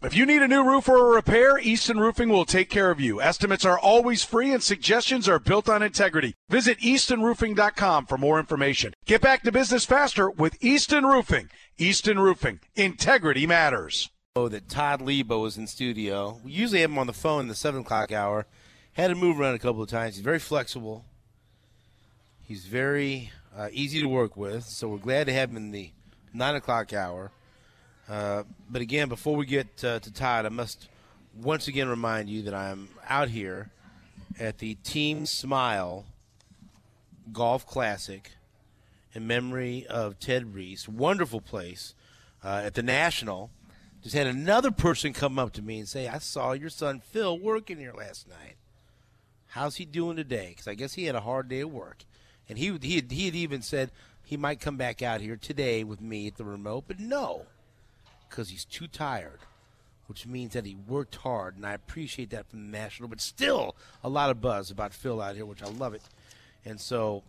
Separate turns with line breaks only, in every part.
If you need a new roof or a repair, Easton Roofing will take care of you. Estimates are always free and suggestions are built on integrity. Visit eastonroofing.com for more information. Get back to business faster with Easton Roofing. Easton Roofing. Integrity matters.
That Todd Lebo was in studio. We usually have him on the phone in the 7 o'clock hour. Had to move around a couple of times. He's very flexible. He's very easy to work with, so we're glad to have him in the 9 o'clock hour. But again, before we get to Todd, I must once again remind you that I'm out here at the Team Smile Golf Classic in memory of Ted Reese. Wonderful place at the National. Just had another person come up to me and say, I saw your son Phil working here last night. How's he doing today? Because I guess he had a hard day at work. And he had even said he might come back out here today with me at the remote, but no, because he's too tired, which means that he worked hard, and I appreciate that from the National, but still a lot of buzz about Phil out here, which I love it. And so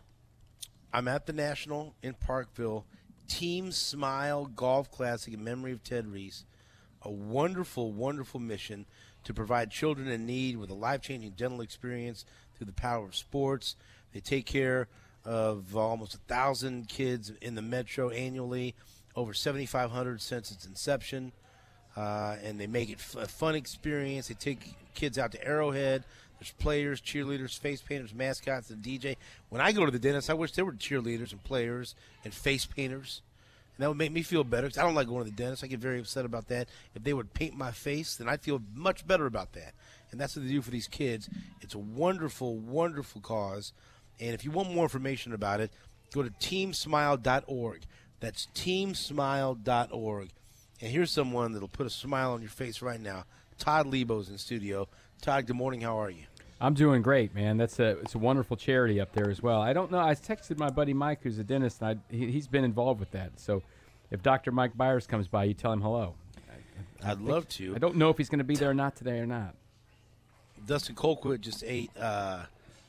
I'm at the National in Parkville, Team Smile Golf Classic in memory of Ted Reese, a wonderful, wonderful mission to provide children in need with a life-changing dental experience through the power of sports. They take care of almost 1,000 kids in the metro annually, over 7,500 since its inception, and they make it a fun experience. They take kids out to Arrowhead. There's players, cheerleaders, face painters, mascots, and DJ. When I go to the dentist, I wish there were cheerleaders and players and face painters. And that would make me feel better because I don't like going to the dentist. I get very upset about that. If they would paint my face, then I'd feel much better about that. And that's what they do for these kids. It's a wonderful, wonderful cause. And if you want more information about it, go to teamsmile.org. That's teamsmile.org. And here's someone that'll put a smile on your face right now. Todd Lebo's in studio. Todd, good morning. How are you?
I'm doing great, man. It's a wonderful charity up there as well. I don't know. I texted my buddy Mike, who's a dentist, and he's been involved with that. So if Dr. Mike Byers comes by, you tell him hello.
I'd love to.
I don't know if he's going to be there or not today or not.
Dustin Colquitt just ate a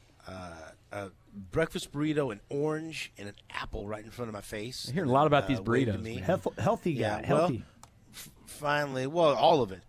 breakfast burrito, an orange, and an apple right in front of my face.
I hear a lot about these burritos.
Healthy guy. Healthy.
Finally, all of it.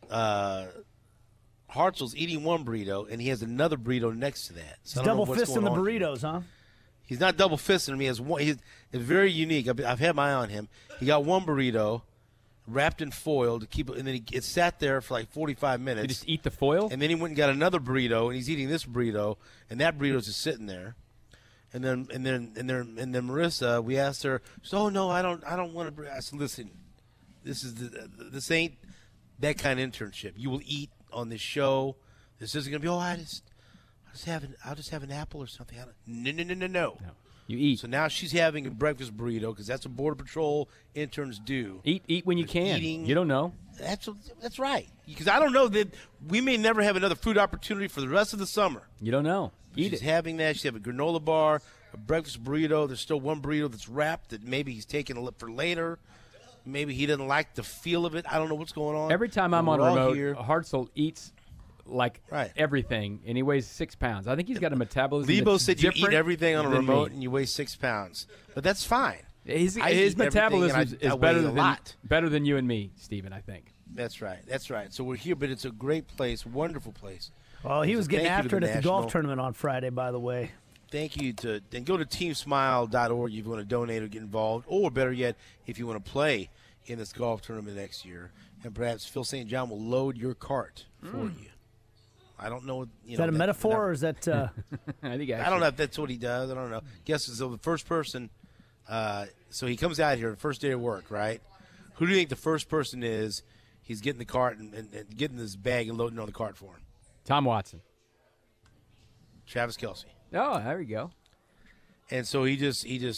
Hartzell's eating one burrito, and he has another burrito next to that. So
He's double fisting the burritos, huh?
He's not double fisting them. He has one. It's very unique. I've had my eye on him. He got one burrito wrapped in foil to keep it, and then it sat there for like 45 minutes.
You just eat the foil?
And then he went and got another burrito, and he's eating this burrito, and that burrito's just sitting there. And then Marissa, we asked her, she said, "Oh no, I don't want to." I said, "Listen, this ain't that kind of internship. You will eat on this show. This isn't gonna be. I'll just have an apple or something." No.
You eat.
So now she's having a breakfast burrito because that's what Border Patrol interns do.
Eat when you can. You don't know.
That's right. Because I don't know that we may never have another food opportunity for the rest of the summer.
You don't know.
She's having that. She's having a granola bar, a breakfast burrito. There's still one burrito that's wrapped that maybe he's taking for later. Maybe he doesn't like the feel of it. I don't know what's going on.
Every time I'm on remote, Hartzell eats like everything, and he weighs 6 pounds. I think he's got a metabolism.
Lebo said you eat everything on a remote and you weigh 6 pounds, but that's fine.
His metabolism is better than you and me, Stephen, I think.
That's right. So we're here, but it's a great place, wonderful place.
Well, he was getting after it at the golf tournament on Friday, by the way.
Thank you. Then go to teamsmile.org if you want to donate or get involved, or better yet, if you want to play in this golf tournament next year. And perhaps Phil St. John will load your cart for you. I don't know.
Is that a metaphor, or is that?
I don't know if that's what he does. I don't know. Guess so. The first person. So he comes out here the first day of work, right? Who do you think the first person is? He's getting the cart and getting this bag and loading on the cart for him.
Tom Watson.
Travis Kelce.
Oh, there we go.
And so and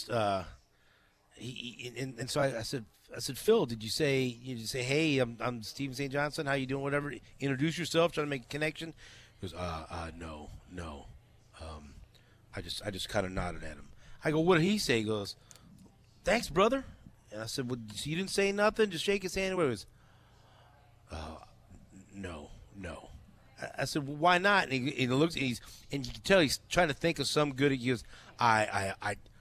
so I said, Phil, did you say, hey, I'm Stephen St. Johnson. How you doing? Whatever. Introduce yourself. Trying to make a connection. He goes, no. I just kind of nodded at him. I go, what did he say? He goes, thanks, brother. And I said, well, so you didn't say nothing? Just shake his hand. He goes, no. I said, well, why not? And he looks, and you can tell he's trying to think of some good. He goes, I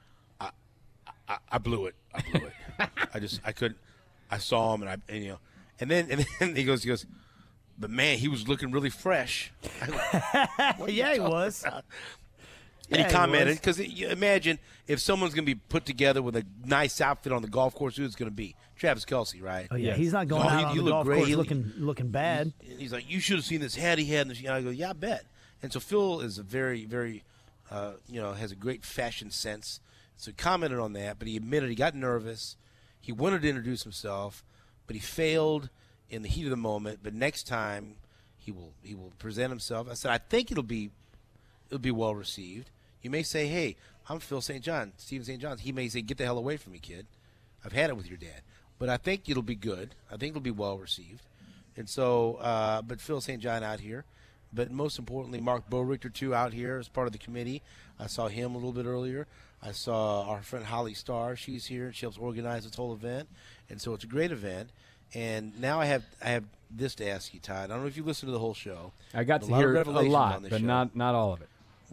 blew it. I couldn't. I saw him, and And then he goes, but man, he was looking really fresh.
Yeah, he was.
And he commented, because imagine if someone's going to be put together with a nice outfit on the golf course, who's going to be? Travis Kelce, right?
Oh, yeah, he's not going out on the golf course looking bad.
He's like, you should have seen this hat he had. And I go, yeah, I bet. And so Phil is a very, very, has a great fashion sense. So he commented on that, but he admitted he got nervous. He wanted to introduce himself, but he failed in the heat of the moment. But next time he will present himself. I said, I think it'll be well received. You may say, hey, I'm Phil St. John, Stephen St. John. He may say, get the hell away from me, kid. I've had it with your dad. But I think it'll be good. I think it'll be well received. And so, but Phil St. John out here. But most importantly, Mark Borichter, too, out here as part of the committee. I saw him a little bit earlier. I saw our friend Holly Starr. She's here. She helps organize this whole event. And so it's a great event. And now I have this to ask you, Todd. I don't know if you listened to the whole show.
I got to hear a lot, but not all of it.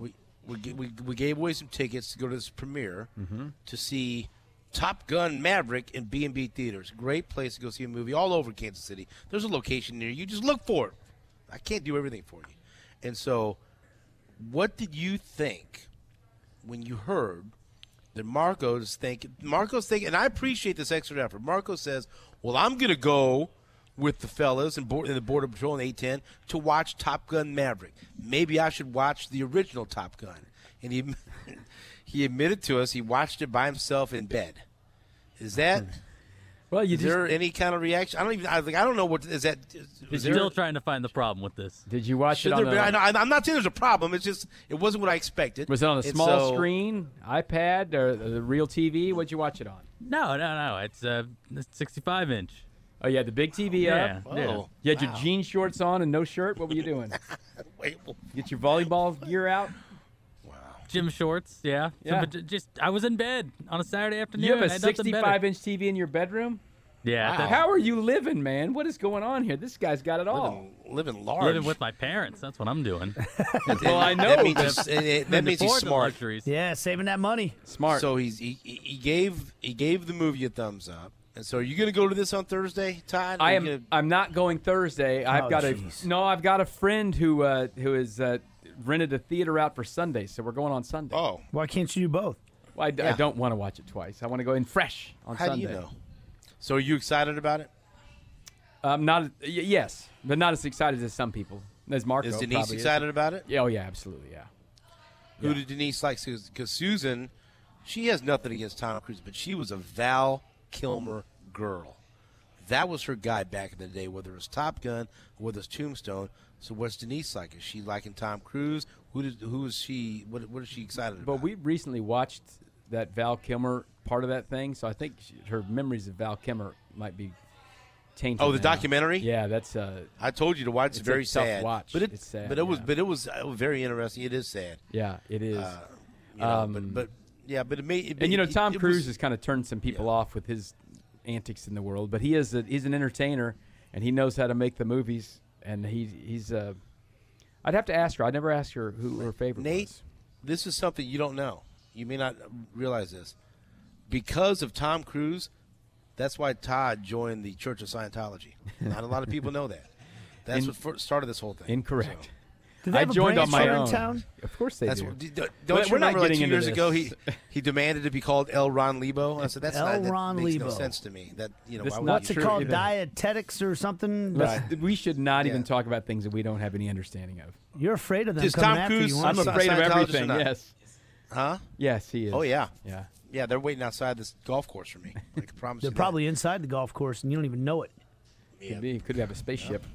We gave away some tickets to go to this premiere to see Top Gun Maverick in B&B Theaters. Great place to go see a movie all over Kansas City. There's a location near you. Just look for it. I can't do everything for you. And so what did you think when you heard that Marco's thinking, and I appreciate this extra effort. Marco says, well, I'm going to go with the fellas in the Border Patrol and 810 to watch Top Gun Maverick. Maybe I should watch the original Top Gun. And he admitted to us he watched it by himself in bed. Is that is there any kind of reaction? I don't know what is that.
Still trying to find the problem with this.
Did you watch it on
I'm not saying there's a problem. It's just it wasn't what I expected.
Was it on a small screen, iPad, or the real TV? What'd you watch it on?
No. It's 65-inch.
Oh, you had the big TV up?
Yeah.
You had your jean shorts on and no shirt? What were you doing? Get your volleyball gear out?
Gym shorts, yeah. So, but I was in bed on a Saturday afternoon.
You have a 65-inch TV in your bedroom?
Yeah.
Wow. How are you living, man? What is going on here? This guy's got it all.
Living large.
Living with my parents. That's what I'm doing.
Well, I know.
That means he's smart.
Luxuries.
Yeah, saving that money.
Smart.
So he gave the movie a thumbs up. And so are you going to go to this on Thursday, Todd?
I'm not going Thursday. I've got a friend who has rented a theater out for Sunday, so we're going on Sunday.
Oh.
Why can't you do both?
Well, I don't want to watch it twice. I want to go in fresh on Sunday.
How do you know? So are you excited about it?
Yes, but not as excited as some people. As Marco.
Is Denise excited about it?
Yeah, oh, yeah, absolutely, yeah.
Who did Denise like? Because Susan, she has nothing against Tom Cruise, but she was a Val Kilmer girl. That was her guy back in the day, whether it was Top Gun or whether it was Tombstone. So what's Denise like? Is she liking Tom Cruise? Who is she? What is she excited about?
But we recently watched that Val Kilmer part of that thing, so I think her memories of Val Kilmer might be tainted.
Oh, the documentary?
Yeah, that's.
I told you to watch. It's very sad.
Tough watch.
It's
sad.
But it was very interesting. It is sad.
Yeah, it is.
But it may.
And Tom Cruise has kind of turned some people off with his antics in the world, but he's an entertainer, and he knows how to make the movies. And he's. I'd have to ask her. I never asked her who her favorite
Nate,
was.
This is something you don't know. You may not realize this. Because of Tom Cruise, that's why Todd joined the Church of Scientology. Not a lot of people know that. That's what started this whole thing.
Incorrect.
Do they have
I joined
a
on my own.
in town?
Of course they do.
Don't you remember like 2 years
this.
ago he demanded to be called L. Ron Lebo? I said that makes no
Lebo.
sense to me.
What's it called? Dietetics or something?
We should not even talk about things that we don't have any understanding of.
You're afraid of them
Does
coming
Tom
after
Cruise-
you.
I'm afraid of everything. Yes.
Huh?
Yes, he is.
Oh yeah.
Yeah.
Yeah, they're waiting outside this golf course for me. I can promise
They're
you
probably inside the golf course and you don't even know it.
Could be. Could have a spaceship.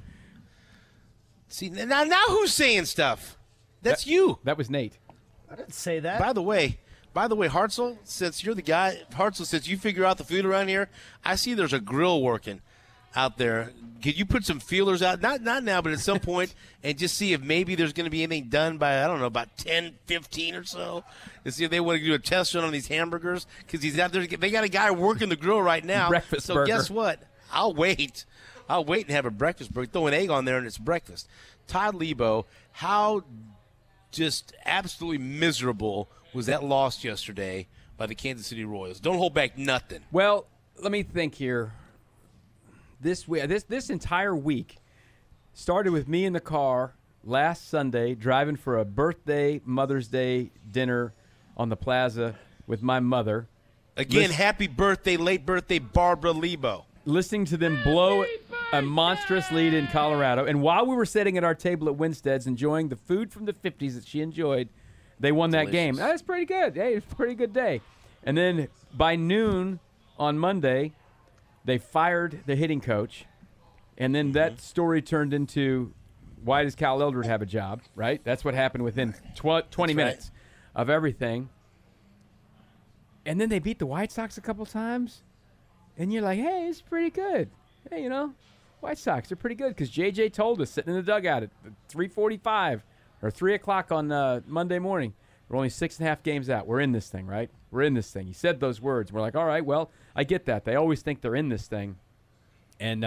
See now who's saying stuff? That's you.
That was Nate.
I didn't say that.
By the way, Hartzell, since you're the guy, since you figure out the food around here, I see there's a grill working out there. Could you put some feelers out? Not now, but at some point, and just see if maybe there's going to be anything done by, I don't know, about 10, 15 or so, to see if they want to do a test run on these hamburgers. Because he's out there. They got a guy working the grill right now.
Breakfast
so
burger.
Guess what? I'll wait and have a breakfast burger. Throw an egg on there, and it's breakfast. Todd Lebo, how just absolutely miserable was that loss yesterday by the Kansas City Royals? Don't hold back nothing.
Well, let me think here. this entire week started with me in the car last Sunday driving for a birthday, Mother's Day dinner on the plaza with my mother.
Again, happy birthday, late birthday, Barbara Lebo.
Listening to them blow a monstrous lead in Colorado. And while we were sitting at our table at Winstead's enjoying the food from the 50s that she enjoyed, they won that game. That's pretty good. Hey, it's a pretty good day. And then by noon on Monday, they fired the hitting coach. And then that story turned into, why does Cal Eldred have a job, right? That's what happened within 20 minutes of everything. And then they beat the White Sox a couple times. And you're like, hey, it's pretty good. Hey, White Sox are pretty good because J.J. told us sitting in the dugout at 3:45 or 3 o'clock on Monday morning, we're only 6.5 games out. We're in this thing, right? We're in this thing. He said those words. We're like, all right, well, I get that. They always think they're in this thing. And,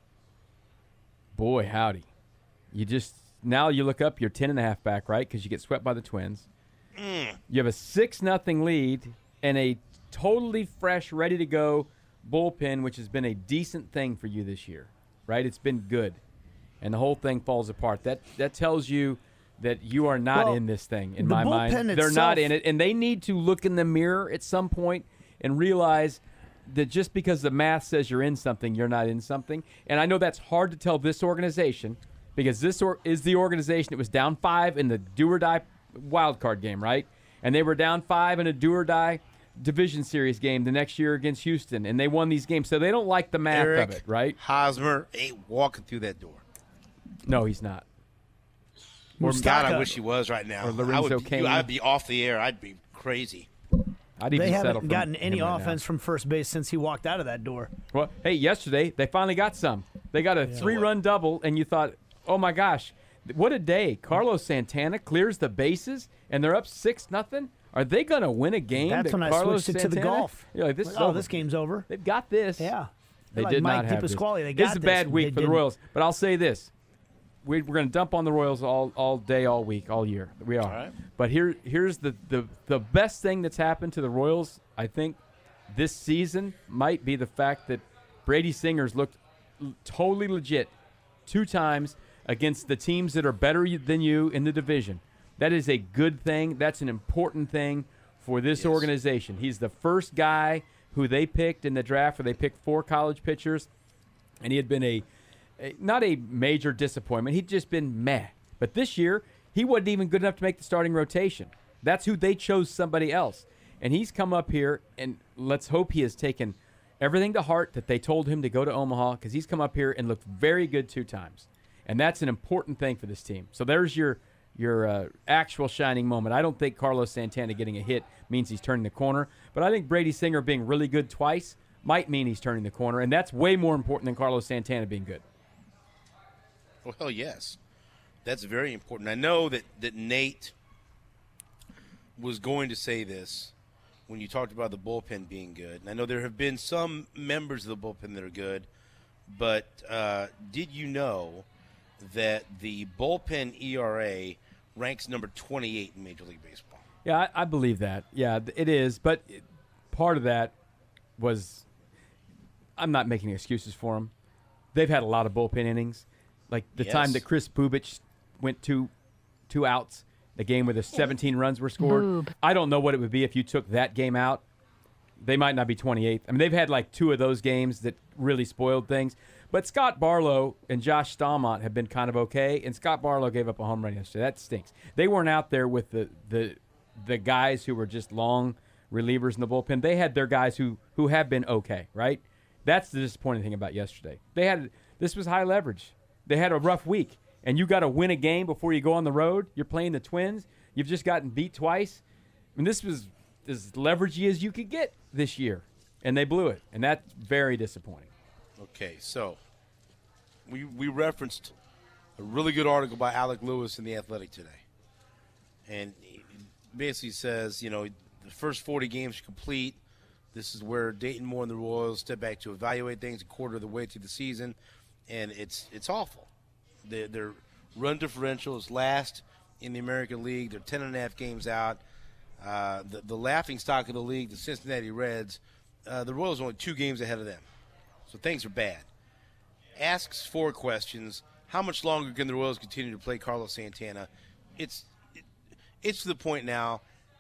boy, howdy. Now you look up, you're 10.5 back, right, because you get swept by the Twins. You have a 6-0 lead and a totally fresh, ready-to-go bullpen, which has been a decent thing for you this year, right? It's been good, and the whole thing falls apart. That tells you that you are not in this thing, in my mind. They're not in it, and they need to look in the mirror at some point and realize that just because the math says you're in something, you're not in something. And I know that's hard to tell this organization because this is the organization that was down 5 in the do-or-die wild card game, right? And they were down 5 in a do-or-die division series game the next year against Houston, and they won these games. So they don't like the math of it, right?
Hosmer ain't walking through that door.
No, he's not.
Or God, I wish he was right now.
Or Lorenzo Cain.
I'd be off the air. I'd be crazy.
They haven't gotten any offense from first base since he walked out of that door.
Well, hey, yesterday they finally got some. They got a 3-run double, and you thought, oh, my gosh, what a day. Carlos Santana clears the bases, and they're up 6-0. Are they going to win a game?
That's when
Carlos
I switched it to the golf.
You're like,
this game's over.
They've got this.
Yeah.
They
like
did
Mike
not have this.
This
is a bad week for the Royals. But I'll say this. We're going to dump on the Royals all day, all week, all year. We are.
All right.
But here's the best thing that's happened to the Royals, I think, this season might be the fact that Brady Singer's looked totally legit 2 times against the teams that are better than you in the division. That is a good thing. That's an important thing for this organization. He's the first guy who they picked in the draft where they picked 4 college pitchers, and he had been not a major disappointment. He'd just been meh. But this year, he wasn't even good enough to make the starting rotation. That's who they chose, somebody else. And he's come up here, and let's hope he has taken everything to heart that they told him to go to Omaha, because he's come up here and looked very good 2 times. And that's an important thing for this team. So there's your actual shining moment. I don't think Carlos Santana getting a hit means he's turning the corner, but I think Brady Singer being really good twice might mean he's turning the corner, and that's way more important than Carlos Santana being good.
Well, yes. That's very important. I know that Nate was going to say this when you talked about the bullpen being good. And I know there have been some members of the bullpen that are good, but did you know that the bullpen ERA ranks number 28 in Major League Baseball?
Yeah, I believe that. Yeah, it is. But part of that was I'm not making excuses for them. They've had a lot of bullpen innings. Like the time that Chris Bubich went 2 outs, the game where the 17 runs were scored. I don't know what it would be if you took that game out. They might not be 28th. I mean, they've had like 2 of those games that really spoiled things. But Scott Barlow and Josh Stallmont have been kind of okay, and Scott Barlow gave up a home run yesterday. That stinks. They weren't out there with the guys who were just long relievers in the bullpen. They had their guys who have been okay, right? That's the disappointing thing about yesterday. This was high leverage. They had a rough week, and you got to win a game before you go on the road. You're playing the Twins. You've just gotten beat twice. I mean, this was as leveragey as you could get this year, and they blew it, and that's very disappointing.
Okay, so we referenced a really good article by Alec Lewis in The Athletic today, and he basically says, the first 40 games are complete. This is where Dayton Moore and the Royals step back to evaluate things a quarter of the way through the season. And it's awful. Their run differential is last in the American League. They're 10.5 games out. The laughing stock of the league, the Cincinnati Reds, the Royals are only 2 games ahead of them. So things are bad. asks 4 questions. How much longer can the Royals continue to play Carlos Santana? It's to the point now.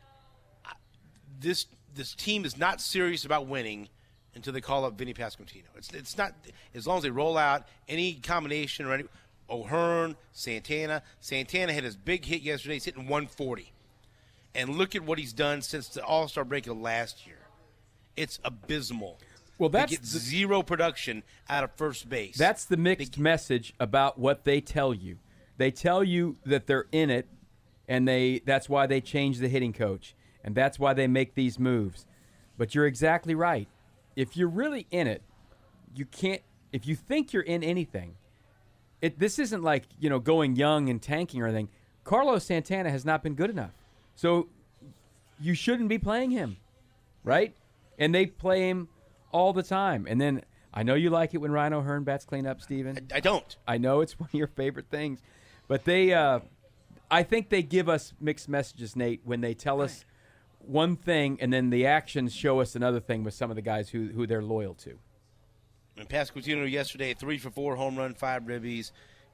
This team is not serious about winning until they call up Vinny Pasquantino. It's not, as long as they roll out any combination or any O'Hearn, Santana. Santana had his big hit yesterday. He's hitting 140. And look at what he's done since the All-Star break of last year. It's abysmal.
Well,
they get zero production out of first base.
That's the mixed message about what they tell you. They tell you that they're in it, and that's why they change the hitting coach, and that's why they make these moves. But you're exactly right. If you're really in it, you can't. If you think you're in anything, this isn't like going young and tanking or anything. Carlos Santana has not been good enough, so you shouldn't be playing him, right? And they play him all the time. And then I know you like it when Ryan O'Hearn bats clean up, Steven.
I don't.
I know it's one of your favorite things. But I think they give us mixed messages, Nate, when they tell us one thing and then the actions show us another thing with some of the guys who they're loyal to.
And Pasquantino yesterday, 3 for 4, home run, 5 ribbies.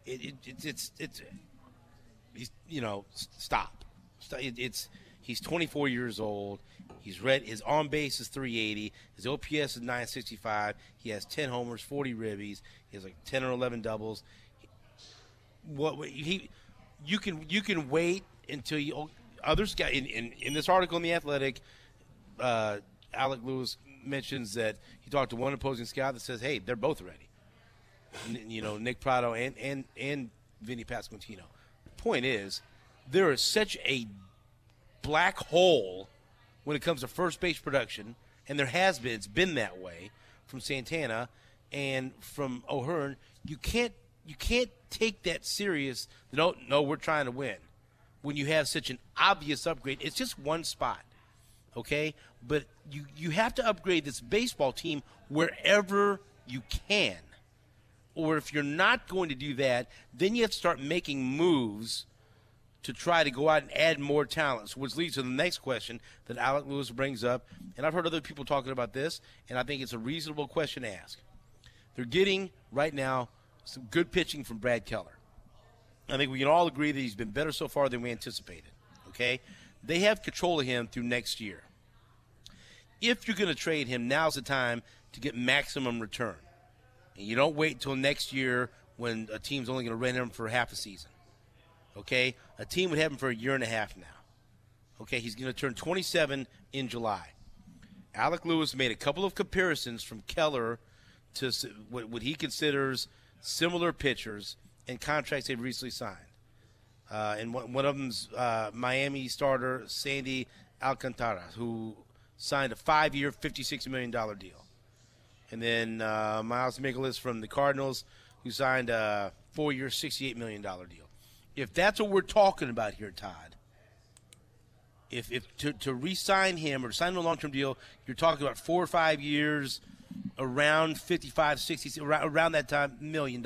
Stop. He's 24 years old. His on base is 380. His OPS is 965. He has 10 homers, 40 ribbies. He has like 10 or 11 doubles. You can wait until others got in this article in the Athletic. Alec Lewis mentions that he talked to one opposing scout that says, "Hey, they're both ready." Nick Prado and Vinny Pasquantino. The point is, there is such a black hole when it comes to first base production, and there has been. It's been that way from Santana and from O'Hearn. You can't take that serious. No, we're trying to win. When you have such an obvious upgrade, it's just one spot, okay? But you have to upgrade this baseball team wherever you can. Or if you're not going to do that, then you have to start making moves to try to go out and add more talents, which leads to the next question that Alec Lewis brings up. And I've heard other people talking about this, and I think it's a reasonable question to ask. They're getting, right now, some good pitching from Brad Keller. I think we can all agree that he's been better so far than we anticipated, okay? They have control of him through next year. If you're going to trade him, now's the time to get maximum return. And you don't wait until next year when a team's only going to rent him for half a season. Okay, a team would have him for a year and a half now. Okay, he's going to turn 27 in July. Alec Lewis made a couple of comparisons from Keller to what he considers similar pitchers and contracts they've recently signed. And one of them's Miami starter Sandy Alcantara, who signed a 5-year, $56 million deal. And then Miles Mikolas from the Cardinals, who signed a 4-year, $68 million deal. If that's what we're talking about here, Todd, if to re-sign him or sign a long-term deal, you're talking about 4 or 5 years, around 55, 60, around that time, $1 million,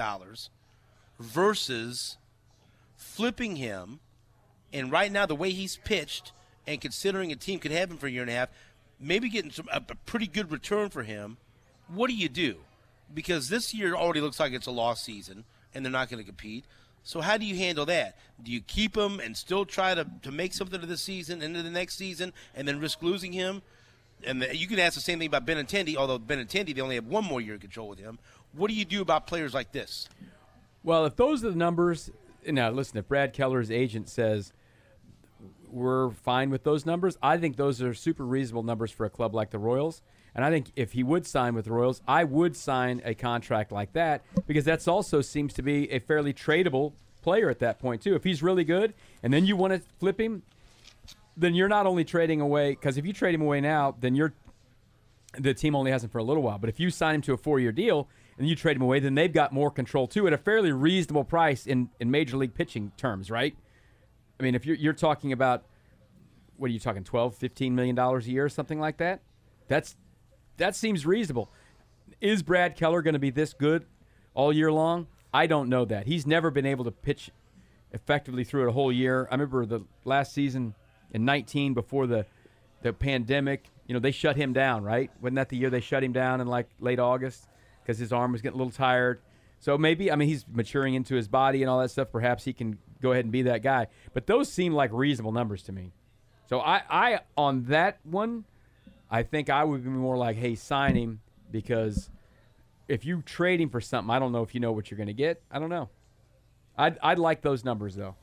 versus flipping him. And right now, the way he's pitched, and considering a team could have him for a year and a half, maybe getting a pretty good return for him. What do you do? Because this year already looks like it's a lost season, and they're not going to compete. So how do you handle that? Do you keep him and still try to make something of this season into the next season and then risk losing him? And you can ask the same thing about Benintendi, although Benintendi, they only have 1 more year of control with him. What do you do about players like this?
Well, if those are the numbers – now, listen, if Brad Keller's agent says we're fine with those numbers, I think those are super reasonable numbers for a club like the Royals. And I think if he would sign with the Royals, I would sign a contract like that because that's also seems to be a fairly tradable player at that point, too. If he's really good and then you want to flip him, then you're not only trading away – because if you trade him away now, then the team only has him for a little while. But if you sign him to a 4-year deal and you trade him away, then they've got more control, too, at a fairly reasonable price in Major League pitching terms, right? I mean, if you're talking about – what are you talking, $12, $15 million a year or something like that? That seems reasonable. Is Brad Keller going to be this good all year long? I don't know that. He's never been able to pitch effectively through a whole year. I remember the last season in 19 before the pandemic, they shut him down, right? Wasn't that the year they shut him down in like late August because his arm was getting a little tired? So maybe, I mean, he's maturing into his body and all that stuff. Perhaps he can go ahead and be that guy. But those seem like reasonable numbers to me. So I on that one, I think I would be more like, hey, sign him, because if you trade him for something, I don't know if you know what you're going to get. I don't know. I'd like those numbers, though.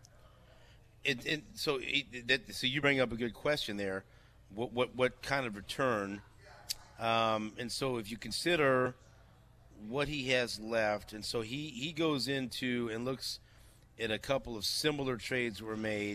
So you bring up a good question there. What kind of return? And so if you consider what he has left, and so he goes into and looks at a couple of similar trades that were made.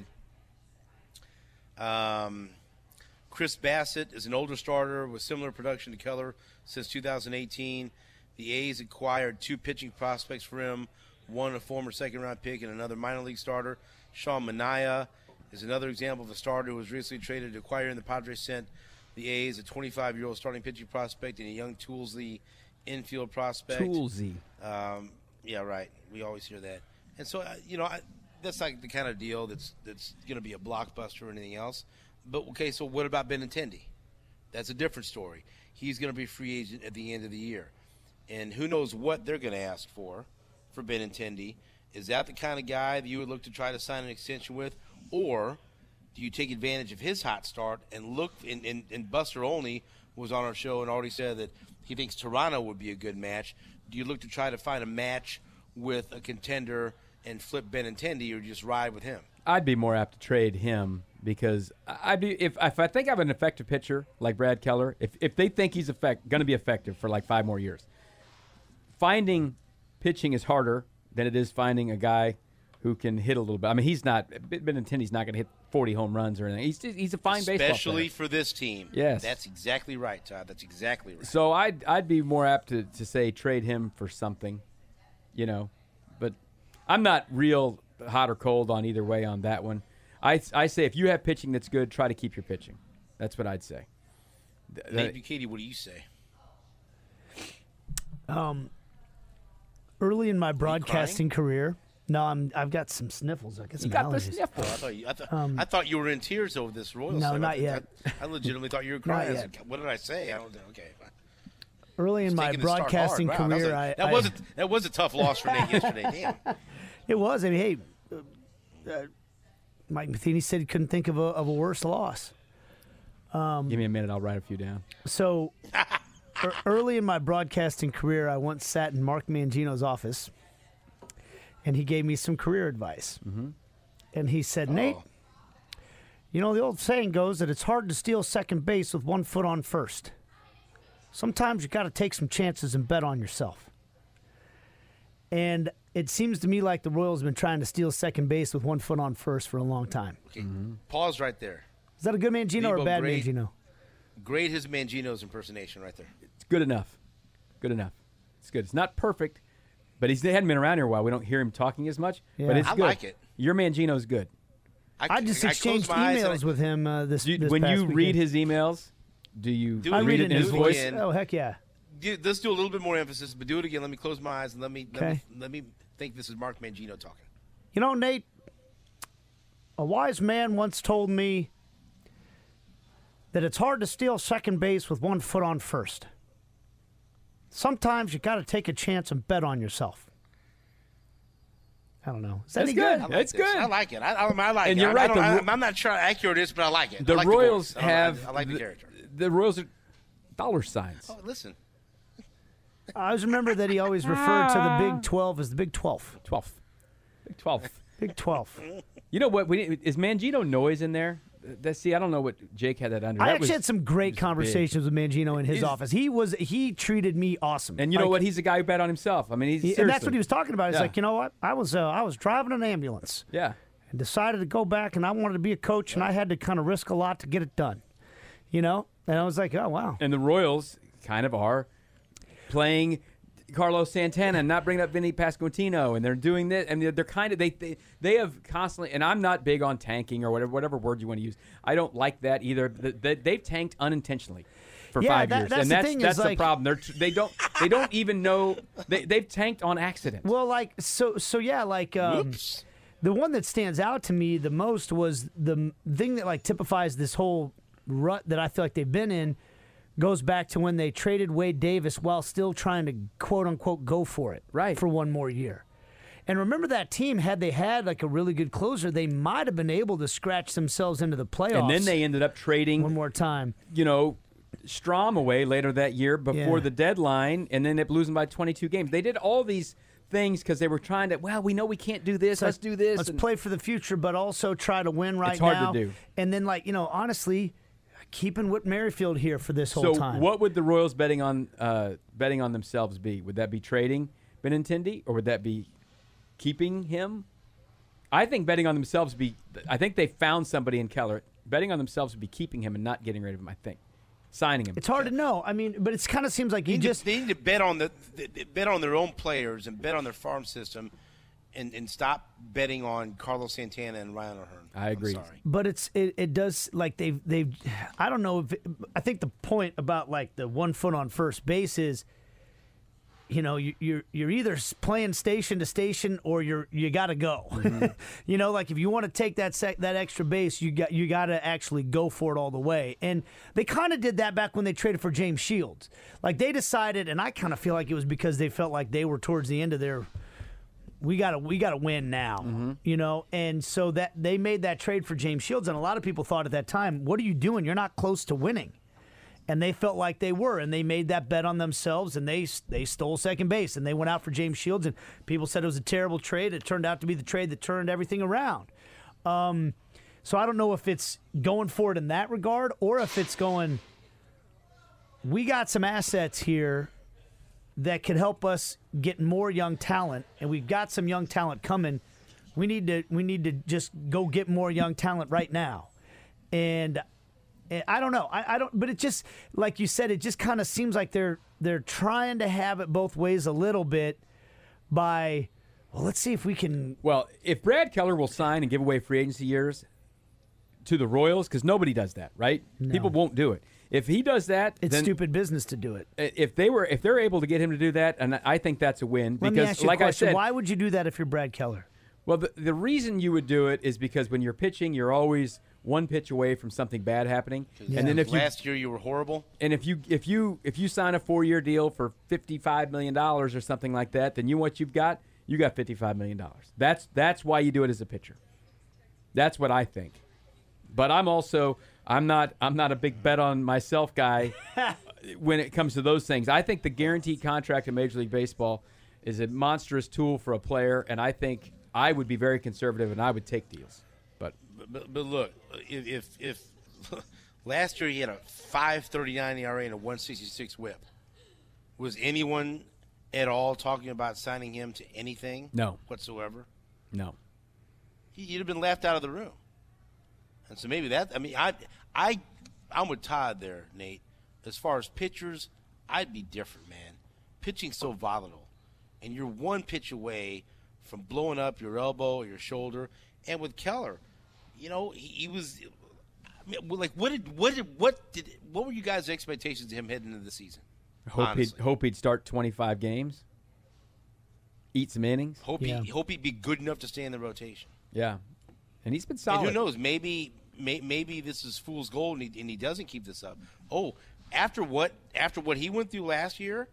Chris Bassett is an older starter with similar production to Keller since 2018. The A's acquired 2 pitching prospects for him, one a former second-round pick and another minor league starter. Sean Manaea is another example of a starter who was recently traded to acquire, and the Padres sent the A's a 25-year-old starting pitching prospect and a young Toolsy infield prospect.
Toolsy.
Yeah, right. We always hear that. And so, that's like the kind of deal that's going to be a blockbuster or anything else. But, okay, so what about Benintendi? That's a different story. He's going to be a free agent at the end of the year. And who knows what they're going to ask for Benintendi. Is that the kind of guy that you would look to try to sign an extension with? Or do you take advantage of his hot start and look – and Buster Olney was on our show and already said that he thinks Toronto would be a good match. Do you look to try to find a match with a contender and flip Benintendi, or just ride with him?
I'd be more apt to trade him, because if I think I have an effective pitcher like Brad Keller, if they think he's going to be effective for like 5 more years, finding pitching is harder than it is finding a guy who can hit a little bit. I mean, Benintendi's not going to hit 40 home runs or anything. He's a fine baseball player.
Especially for this team.
Yes.
That's exactly right, Todd. That's exactly right.
So I'd be more apt to say trade him for something, But I'm not real hot or cold on either way on that one. I say if you have pitching that's good, try to keep your pitching. That's what I'd say.
Nate Bukaty, what do you say?
Early in my broadcasting career, no, I've got some sniffles. I got some allergies.
The sniffles.
I thought you were in tears over this Royals.
No, not yet.
I legitimately thought you were crying.
Not yet.
What did I say? I don't know. Okay. Fine.
Early in my broadcasting career,
that was a tough loss for Nate yesterday. Damn.
It was. I mean, hey, Mike Matheny said he couldn't think of a worse loss.
Give me a minute. I'll write a few down.
So early in my broadcasting career, I once sat in Mark Mangino's office, and he gave me some career advice. Mm-hmm. And he said, Nate, the old saying goes that it's hard to steal second base with 1 foot on first. Sometimes you got to take some chances and bet on yourself. And it seems to me like the Royals have been trying to steal second base with 1 foot on first for a long time.
Okay, Pause right there.
Is that a good Mangino or a bad Mangino?
Great his Mangino's impersonation right there.
It's good enough. Good enough. It's good. It's not perfect, but they hadn't been around here a while. We don't hear him talking as much, but it's good.
I like it.
Your Mangino's good.
I just exchanged emails with him this
when
past
you
weekend.
read his emails, do you
read it
in his voice?
Oh, heck yeah.
Let's do a little bit more emphasis, but do it again. Let me close my eyes and let me think this is Mark Mangino talking.
Nate, a wise man once told me that it's hard to steal second base with 1 foot on first. Sometimes you got to take a chance and bet on yourself. I don't know. Is that any good?
That's good.
I like it. I like it.
And you're right.
I'm not sure how accurate it is, but I like it.
The Royals
have. I like the character.
The Royals are dollar signs.
Oh, listen.
I always remember that he always referred to the Big 12 as the Big 12.
12. Big 12.
Big 12.
You know what? Is Mangino noise in there? See, I don't know what Jake had that under.
I actually had some great conversations with Mangino in his office. He treated me awesome.
And you know what? He's a guy who bet on himself. I mean,
and that's what he was talking about. He's like, you know what? I was driving an ambulance.
Yeah.
And decided to go back, and I wanted to be a coach, and I had to kind of risk a lot to get it done. And I was like, oh wow.
And the Royals kind of are playing Carlos Santana and not bringing up Vinny Pasquantino, and they're doing this, and they're kind of they have constantly. And I'm not big on tanking or whatever word you want to use. I don't like that either. They've tanked unintentionally for 5 years, and that's the problem. They don't even know they've tanked on accident.
Well, the one that stands out to me the most was the thing that typifies this whole rut that I feel like they've been in. goes back to when they traded Wade Davis while still trying to quote-unquote go for it for one more year. And remember that team, had they had like a really good closer, they might have been able to scratch themselves into the playoffs.
And then they ended up trading
one more time.
Strom away later that year before the deadline, and then ended up losing by 22 games. They did all these things because they were trying to, we know we can't do this. Let's do this.
Let's play for the future, but also try to win right now.
It's hard to do.
And then, honestly, keeping Whit Merrifield here for this whole time.
So what would the Royals betting on themselves be? Would that be trading Benintendi, or would that be keeping him? I think betting on themselves I think they found somebody in Keller. Betting on themselves would be keeping him and not getting rid of him, I think. Signing him.
It's hard to know. I mean, but it kind of seems like they
need to bet on bet on their own players and bet on their farm system, and stop betting on Carlos Santana and Ryan O'Hearn.
I agree.
I'm sorry.
But it does, like, they've I don't know I think the point about like the 1 foot on first base is, you're either playing station to station or you got to go.
Mm-hmm.
Like if you want to take that extra base, you got to actually go for it all the way. And they kind of did that back when they traded for James Shields. Like they decided, and I kind of feel like it was because they felt like they were towards the end of their we got to win now. And so that they made that trade for James Shields, and a lot of people thought at that time, what are you doing? You're not close to winning. And they felt like they were, and they made that bet on themselves, and they stole second base, and they went out for James Shields, and people said it was a terrible trade. It turned out to be the trade that turned everything around. So I don't know if it's going for it in that regard, or if it's going, we got some assets here that could help us get more young talent, and we've got some young talent coming. We need to just go get more young talent right now. And I don't know. I don't. But it just, like you said, it just kind of seems like they're trying to have it both ways a little bit by, let's see if we can.
Well, if Brad Keller will sign and give away free agency years to the Royals, because nobody does that, right?
No.
People won't do it. If he does that,
it's
then
stupid business to do it.
If they're able to get him to do that, and I think that's a win.
Let
because,
me ask you
like
a question.
I said,
why would you do that if you're Brad Keller?
Well, the reason you would do it is because when you're pitching, you're always one pitch away from something bad happening.
Yeah. And then if last year you were horrible,
and if you sign a 4-year deal for $55 million or something like that, then you got $55 million. That's why you do it as a pitcher. That's what I think. But I'm not a big bet on myself guy when it comes to those things. I think the guaranteed contract in Major League Baseball is a monstrous tool for a player, and I think I would be very conservative and I would take deals. But
look, if last year he had a 5.39 ERA and a 1.66 WHIP, was anyone at all talking about signing him to anything?
No,
whatsoever.
No,
he'd have been laughed out of the room. And so maybe that. I mean, I'm with Todd there, Nate. As far as pitchers, I'd be different, man. Pitching's so volatile, and you're one pitch away from blowing up your elbow or your shoulder. And with Keller, he was. I mean, like, what were you guys' expectations of him heading into the season?
Hope he'd start 25 games, eat some innings.
Hope he'd be good enough to stay in the rotation.
Yeah, and he's been solid.
And who knows? Maybe this is fool's gold, and he doesn't keep this up. Oh, after what he went through last year,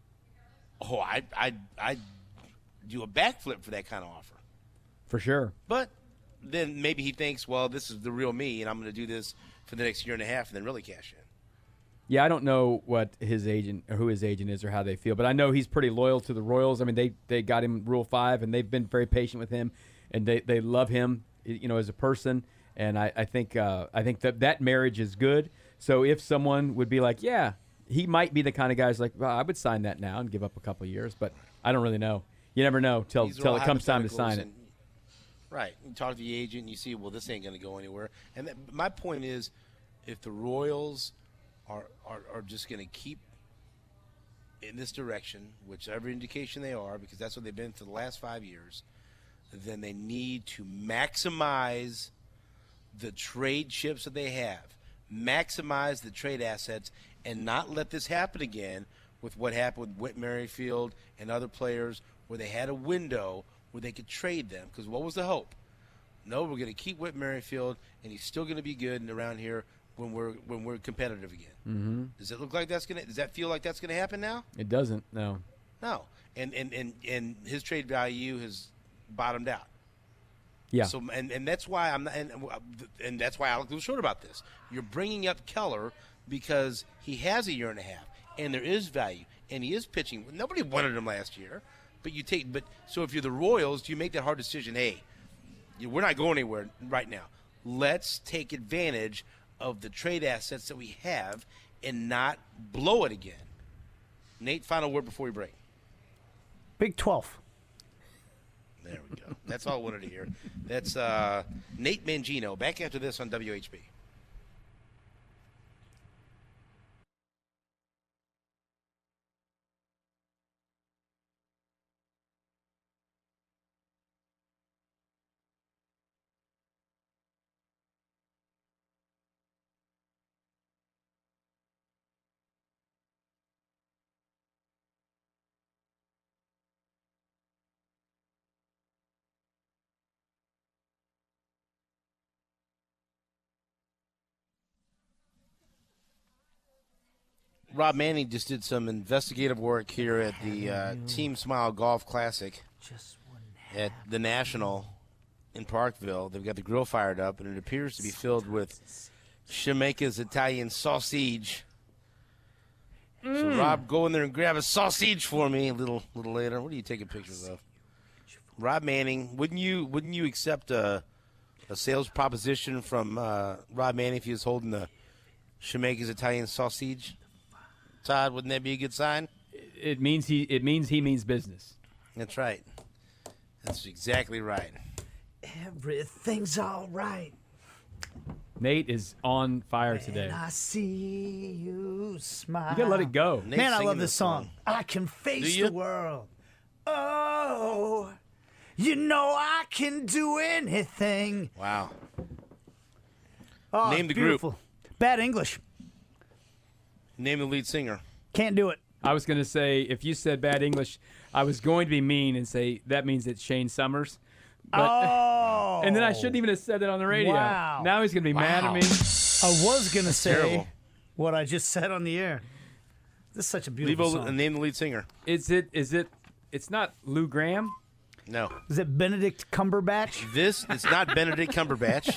I'd do a backflip for that kind of offer.
For sure.
But then maybe he thinks, well, this is the real me, and I'm going to do this for the next year and a half, and then really cash in.
Yeah, I don't know what his agent or who his agent is or how they feel, but I know he's pretty loyal to the Royals. I mean, they got him Rule 5, and they've been very patient with him, and they love him, as a person. And I think that marriage is good. So if someone would be like, yeah, he might be the kind of guy who's like, well, I would sign that now and give up a couple of years, but I don't really know. You never know till it comes time to sign it.
Right. You talk to the agent and you see, well, this ain't going to go anywhere. And my point is, if the Royals are just going to keep in this direction, whichever indication they are, because that's what they've been for the last 5 years, then they need to maximize the trade chips that they have, maximize the trade assets, and not let this happen again with what happened with Whit Merrifield and other players where they had a window where they could trade them. Because what was the hope? No, we're going to keep Whit Merrifield, and he's still going to be good and around here, when we're competitive again. Mm-hmm. Does it look like that's gonna? Does that feel like that's gonna happen now?
It doesn't. No.
No. And his trade value has bottomed out.
Yeah.
So and that's why I'm not, and that's why I look a little short about this. You're bringing up Keller because he has a year and a half, and there is value, and he is pitching. Nobody wanted him last year, but so if you're the Royals, do you make that hard decision? Hey, we're not going anywhere right now. Let's take advantage of the trade assets that we have and not blow it again. Nate, final word before we break.
Big 12.
There we go. That's all I wanted to hear. That's Nate Mangino. Back after this on WHB. Rob Manning just did some investigative work here at the Team Smile Golf Classic at the National in Parkville. They've got the grill fired up, and it appears to be filled with Jamaica's Italian sausage. So, Rob, go in there and grab a sausage for me a little later. What are you taking pictures of? Rob Manning, wouldn't you accept a sales proposition from Rob Manning if he was holding the Jamaica's Italian sausage? Todd, wouldn't that be a good sign?
It means he means business.
That's right. That's exactly right.
Everything's all right.
Nate is on fire today.
And I see you smile.
You gotta let it go.
Nate's
Man, I
singing
love this song. I can face the world. Oh, you know I can do anything.
Wow.
Oh,
Name the
beautiful.
group.
Bad English.
Name the lead singer.
Can't do it.
I was going to say, if you said bad English, I was going to be mean and say that means it's Shane Summers. But,
Oh.
and then I shouldn't even have said that on the radio.
Wow.
Now he's going to be mad at me.
I was going to say
terrible.
what I just said on the air. This is such a beautiful song.
Name the lead singer.
It's not Lou Graham?
No.
Is it Benedict Cumberbatch?
It's not Benedict Cumberbatch.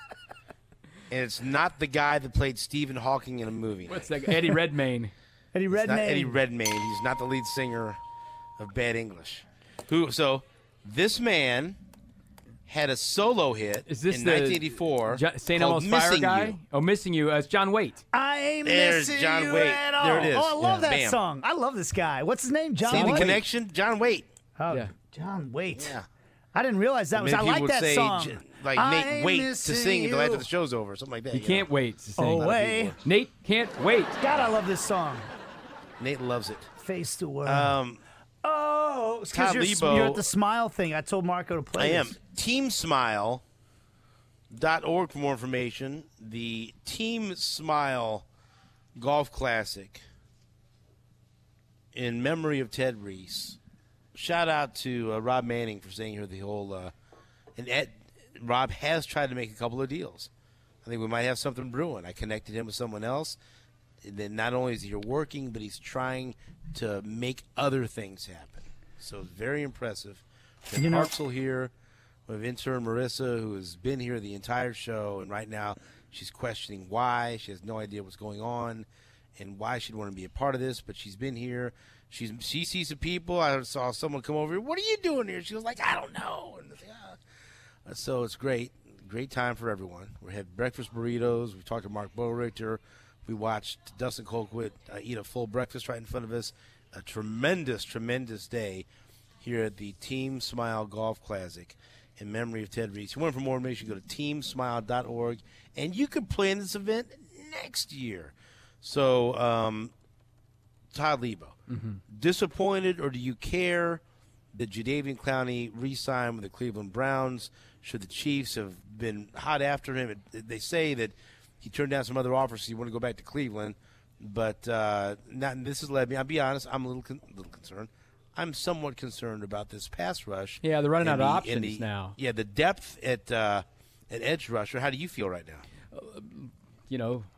And it's not the guy that played Stephen Hawking in a movie.
What's that? Eddie Redmayne.
Eddie
It's
Redmayne.
not Eddie Redmayne. He's not the lead singer of Bad English. So this man had a solo hit
Is this
in
the
1984
St.
called
Elmo's Fire
Missing
guy?
You.
Oh, Missing You. It's John Waite.
I ain't
There's
missing
John
you
Waite.
at all.
There it is.
Oh, I love
Yeah.
that
Bam.
song. I love this guy. What's his name? John
See the
Waite?
connection? John Waite.
Oh,
Yeah.
John Waite.
Yeah.
I didn't realize that was.
Many
I
people
like
would
that
say,
song.
Like
I
Nate,
ain't
wait to
missing
sing until
you.
after the show's over, something like that.
He can't wait to sing.
Away.
Nate can't wait.
God, I love this song.
Nate loves it.
Face the world.
Todd
it's because
Lebo-
you're at the Smile thing. I told Marco to play
I am.
this.
TeamSmile.org for more information. The Team Smile Golf Classic in memory of Ted Reese. Shout out to Rob Manning for staying here the whole Rob has tried to make a couple of deals. I think we might have something brewing. I connected him with someone else. And then not only is he here working, but he's trying to make other things happen. So it's very impressive. We have Hartzell here. We have intern Marissa, who has been here the entire show, and right now she's questioning why. She has no idea what's going on and why she'd want to be a part of this, but she's been here. She sees some people. I saw someone come over here. What are you doing here? She was like, I don't know. And, so it's great. Great time for everyone. We had breakfast burritos. We talked to Mark Boerichter. We watched Dustin Colquitt eat a full breakfast right in front of us. A tremendous, tremendous day here at the Team Smile Golf Classic in memory of Ted Reese. If you want for more information, go to teamsmile.org, and you can play in this event next year. So, Todd Lebo, disappointed, or do you care that Jadeveon Clowney re-signed with the Cleveland Browns? Should the Chiefs have been hot after him? They say that he turned down some other offers, so he wanted to go back to Cleveland. But this has led me, I'll be honest, I'm a little concerned. I'm somewhat concerned about this pass rush.
Yeah, they're running out of
and
options now.
Yeah, the depth at edge rusher. How do you feel right now?
You know,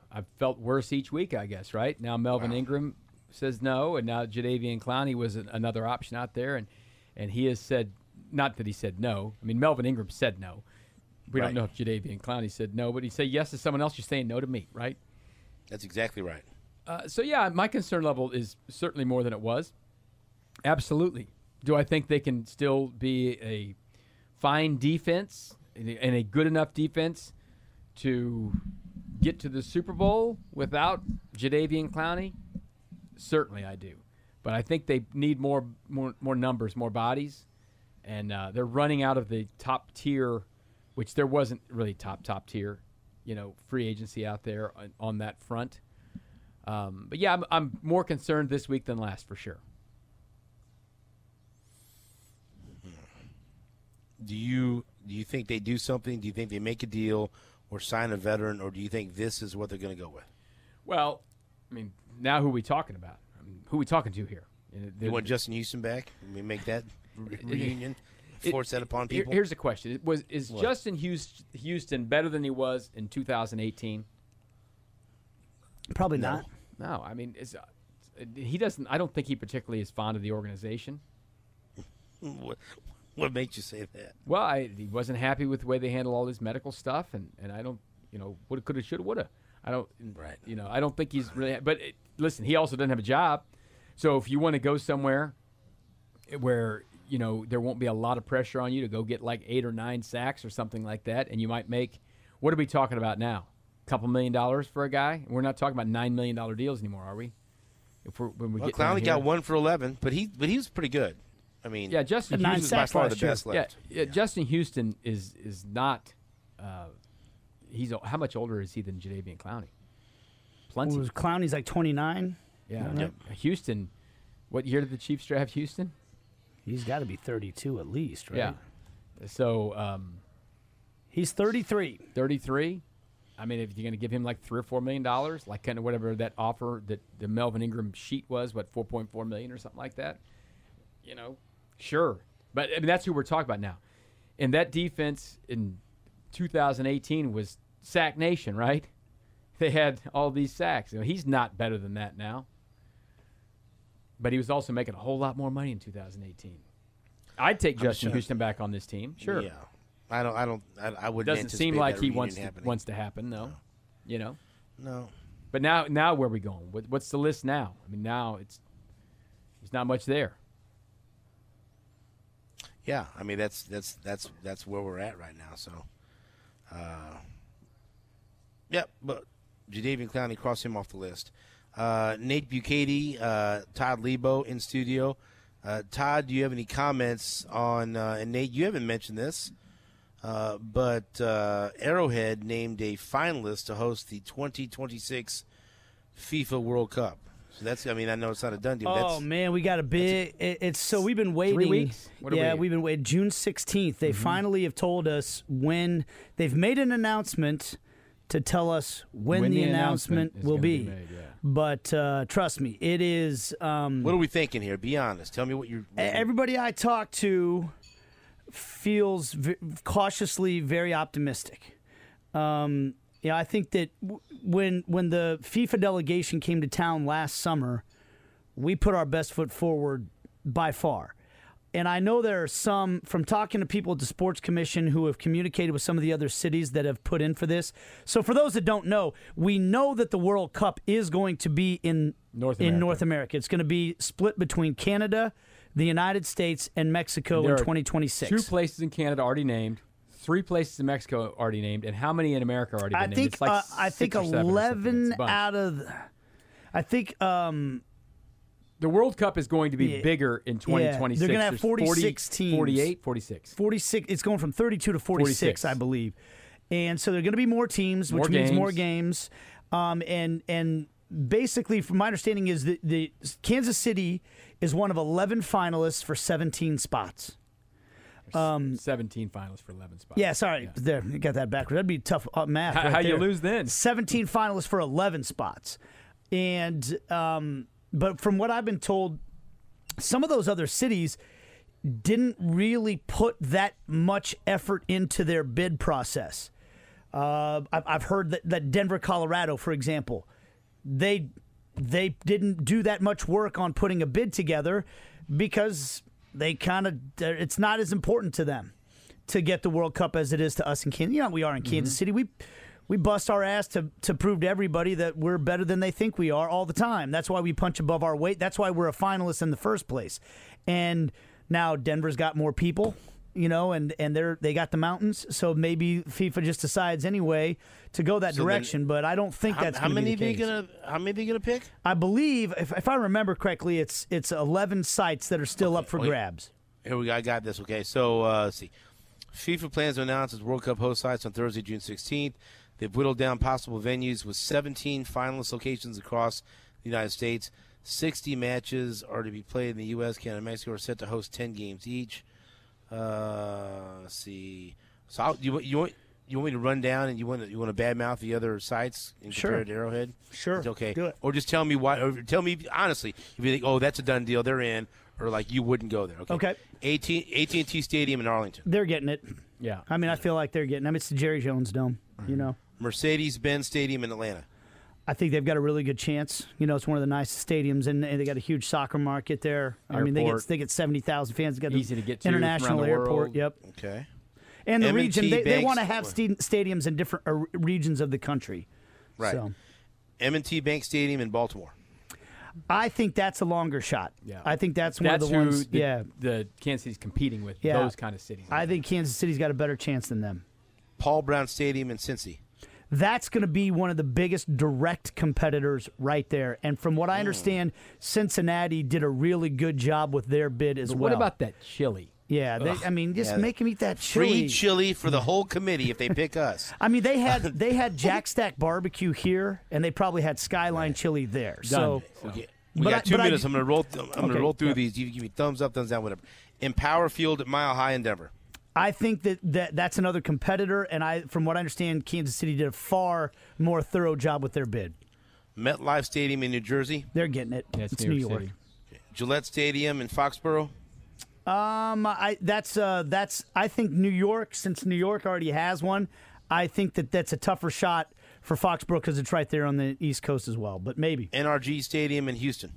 I've felt worse each week, I guess, right? Now Melvin Ingram says no, and now Jadeveon Clowney was another option out there, and he has said, not that he said no. I mean, Melvin Ingram said no. We don't know if Jadeveon Clowney said no, but he said yes to someone else. You're saying no to me, right?
That's exactly right.
So, yeah, my concern level is certainly more than it was. Absolutely. Do I think they can still be a fine defense and a good enough defense to get to the Super Bowl without Jadeveon Clowney? Certainly I do. But I think they need more numbers, more bodies. And they're running out of the top tier, which there wasn't really top tier, free agency out there on that front. But, yeah, I'm more concerned this week than last for sure.
Do you think they do something? Do you think they make a deal or sign a veteran, or do you think this is what they're going to go with?
Well, I mean, now who are we talking about? I mean, who are we talking to here?
You want Justin Houston back? We make that reunion? Force that upon people?
Here's the question. Is Justin Houston better than he was in 2018?
Probably not.
No, I mean, he doesn't. I don't think he particularly is fond of the organization.
What makes you say that?
Well, he wasn't happy with the way they handle all this medical stuff, and I don't, woulda, coulda, shoulda, woulda. I don't,
right.
I don't think he's really. But listen, he also doesn't have a job, so if you want to go somewhere where there won't be a lot of pressure on you to go get like 8 or 9 sacks or something like that, and you might make. What are we talking about now? A couple $1 million for a guy? We're not talking about $9 million deals anymore, are we?
Clowney got 1 for 11, but he was pretty good. I mean,
yeah, Justin
Houston is by far the best left.
Yeah, Justin Houston is not. He's how much older is he than Jadeveon Clowney? Plenty.
Clowney's like 29.
Yeah. Houston. What year did the Chiefs draft Houston?
He's got to be 32 at least, right?
Yeah. So
he's 33.
33. I mean, if you're going to give him like $3 or $4 million, like kind of whatever that offer that the Melvin Ingram sheet was, $4.4 million or something like that. Sure. But I mean, that's who we're talking about now. And that defense in 2018 was sack nation, right? They had all these sacks. He's not better than that now. But he was also making a whole lot more money in 2018. I'd take Justin Houston back on this team. Sure.
Yeah. I wouldn't.
Doesn't seem like he wants to happen, though.
No.
But now where are we going? What's the list now? I mean, now there's not much there.
Yeah, I mean that's where we're at right now. So, but Jadeveon Clowney, cross him off the list. Nate Bukaty, Todd Lebo in studio. Todd, do you have any comments on? And Nate, you haven't mentioned this, but Arrowhead named a finalist to host the 2026 FIFA World Cup. So that's, I know it's not a done deal.
Oh, man, we got a big – we've been waiting.
3 weeks?
We've been waiting. June 16th, they finally have told us when – they've made an announcement to tell us when the announcement will be.
Made, yeah.
But trust me, it is
what are we thinking here? Be honest. Tell me what you're –
Everybody I talk to feels cautiously very optimistic. I think that when the FIFA delegation came to town last summer, we put our best foot forward by far. And I know there are some, from talking to people at the Sports Commission who have communicated with some of the other cities that have put in for this. So for those that don't know, we know that the World Cup is going to be in North America. It's going to be split between Canada, the United States, and Mexico in 2026.
2 places in Canada already named. 3 places in Mexico already named, and how many in America are already been named? It's like
I think 11 out of. I think
the World Cup is going to be bigger in 2026.
They're going to have 46 teams.
48, 46.
46. It's going from 32 to 46, I believe. And so there are going to be more teams, which means more games. And basically, from my understanding, is that the Kansas City is one of 11 finalists for 17 spots.
17 finalists for 11 spots.
Yeah, sorry. Yeah. There, you got that backwards. That'd be tough math.
How you lose then?
17 finalists for 11 spots. And but from what I've been told, some of those other cities didn't really put that much effort into their bid process. I've heard that Denver, Colorado, for example, they didn't do that much work on putting a bid together because it's not as important to them to get the World Cup as it is to us in Kansas. You know, we are in Kansas City. We bust our ass to prove to everybody that we're better than they think we are all the time. That's why we punch above our weight. That's why we're a finalist in the first place. And now Denver's got more people, you know, and they got the mountains. So maybe FIFA just decides anyway to go that direction. But I don't think that's going to be the case.
How many are they gonna pick?
I believe, if I remember correctly, it's 11 sites that are still up for grabs.
Here we go. I got this. Okay, so let's see. FIFA plans to announce its World Cup host sites on Thursday, June 16th. They've whittled down possible venues with 17 finalist locations across the United States. 60 matches are to be played in the U.S., Canada, and Mexico are set to host 10 games each. Let's see. So you want me to run down and you want to badmouth the other sites and compare it to Arrowhead?
Sure.
It's okay.
Do it.
Or just tell me why. Or tell me honestly if you think, oh, that's a done deal, they're in, or like you wouldn't go there. Okay. AT&T Stadium in Arlington.
They're getting it.
Yeah.
I mean, I feel like they're getting it. I mean, it's the Jerry Jones Dome, you know.
Mercedes-Benz Stadium in Atlanta.
I think they've got a really good chance. You know, it's one of the nicest stadiums, and they got a huge soccer market there. I mean, they get 70,000 fans. They got
easy to get to
international
around the
airport.
world.
Yep.
Okay.
And the
M&T
region, they
Bank
want to have stadiums in different regions of the country.
Right.
So.
M&T Bank Stadium in Baltimore.
I think that's a longer shot.
Yeah.
I think that's one of the ones.
The Kansas City's competing with those kind of cities.
I think Kansas City's got a better chance than them.
Paul Brown Stadium in Cincy.
That's going to be one of the biggest direct competitors right there. And from what I understand, Cincinnati did a really good job with their bid as well.
What about that chili?
Yeah, make them eat that chili.
Free chili for the whole committee if they pick us.
I mean, they had Jack Stack barbecue here, and they probably had Skyline chili there. So,
okay. We got 2 minutes. I'm going to roll through these. You give me thumbs up, thumbs down, whatever. Empower Field at Mile High in Denver.
I think that's another competitor, and from what I understand, Kansas City did a far more thorough job with their bid.
MetLife Stadium in New Jersey.
They're getting it.
Yeah,
it's New York.
City.
Gillette Stadium in Foxborough.
I think New York, since New York already has one, I think that's a tougher shot for Foxborough because it's right there on the East Coast as well. But maybe
NRG Stadium in Houston.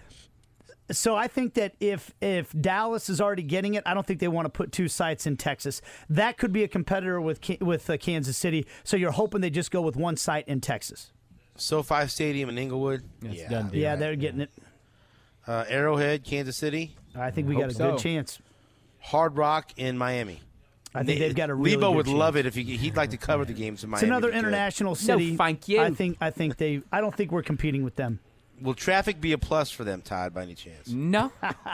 So I think that if Dallas is already getting it, I don't think they want to put 2 sites in Texas. That could be a competitor with Kansas City. So you're hoping they just go with 1 site in Texas.
SoFi Stadium in Inglewood.
Done deal.
Yeah, they're getting it.
Arrowhead, Kansas City.
I think we got a good chance.
Hard Rock in Miami.
I think they've got a really
Lebo
good
would
chance.
love it if he'd like to cover the games in Miami.
It's another international city.
No, thank you.
I don't think we're competing with them.
Will traffic be a plus for them, Todd, by any chance?
No.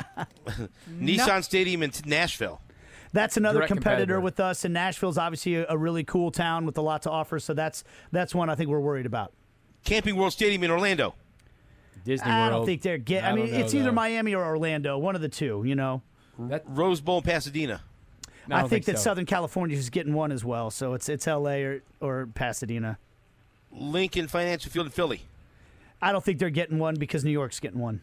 Nissan Stadium in Nashville.
That's another
Direct
competitor
competitor.
with us, and Nashville's obviously a really cool town with a lot to offer, so that's one I think we're worried about.
Camping World Stadium in Orlando.
Disney World.
I don't think they're getting. I mean, it's either Miami or Orlando, one of the two, you know.
Rose Bowl in Pasadena.
No,
I think that
so.
Southern California is getting one as well, so it's L.A. or Pasadena.
Lincoln Financial Field in Philly.
I don't think they're getting one because New York's getting one.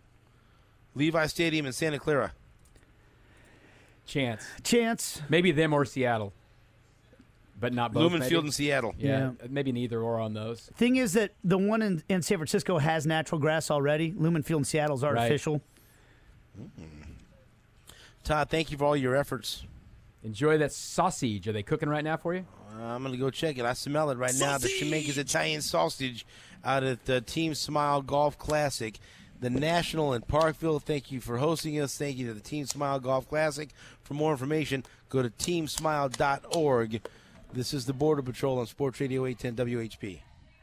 Levi Stadium in Santa Clara.
Chance.
Maybe them or Seattle. But not both.
Lumen Field in Seattle.
Yeah, maybe neither or on those.
Thing is that the one in San Francisco has natural grass already. Lumen Field in Seattle is artificial.
Right. Todd, thank you for all your efforts.
Enjoy that sausage. Are they cooking right now for you?
I'm going to go check it. I smell it right now. The Shemaika's Italian sausage out at the Team Smile Golf Classic. The National in Parkville, thank you for hosting us. Thank you to the Team Smile Golf Classic. For more information, go to teamsmile.org. This is the Border Patrol on Sports Radio 810 WHP.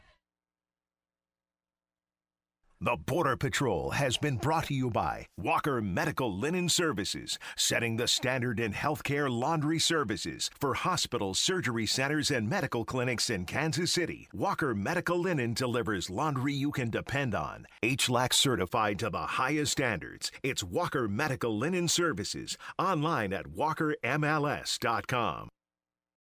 The Border Patrol has been brought to you by Walker Medical Linen Services, setting the standard in healthcare laundry services for hospitals, surgery centers, and medical clinics in Kansas City. Walker Medical Linen delivers laundry you can depend on. HLAC certified to the highest standards. It's Walker Medical Linen Services. Online at walkermls.com.